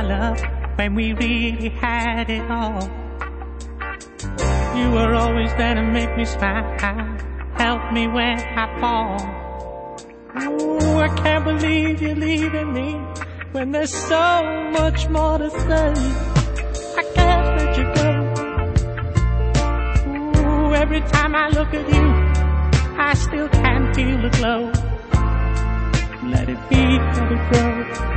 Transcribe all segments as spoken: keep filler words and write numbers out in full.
our love when we really had it all. You were always there to make me smile, help me when I fall. Ooh, I can't believe you're leaving me when there's so much more to say. I can't let you go. Ooh, every time I look at you, I still can't feel the glow. Let it be, let it grow.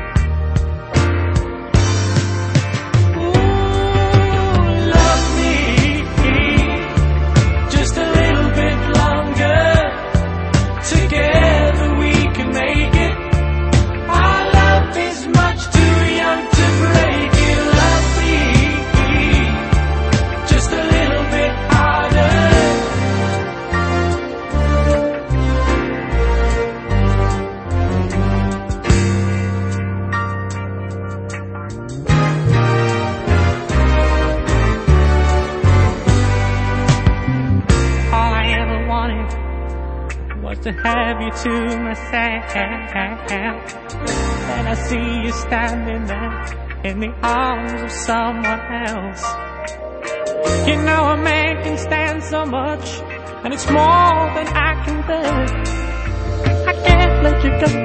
To have you to myself, and I see you standing there in the arms of someone else. You know a man can stand so much, and it's more than I can bear. I can't let you go.